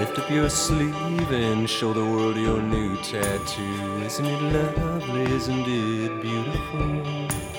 lift up your sleeve and show the world your new tattoo. Isn't it lovely? Isn't it beautiful?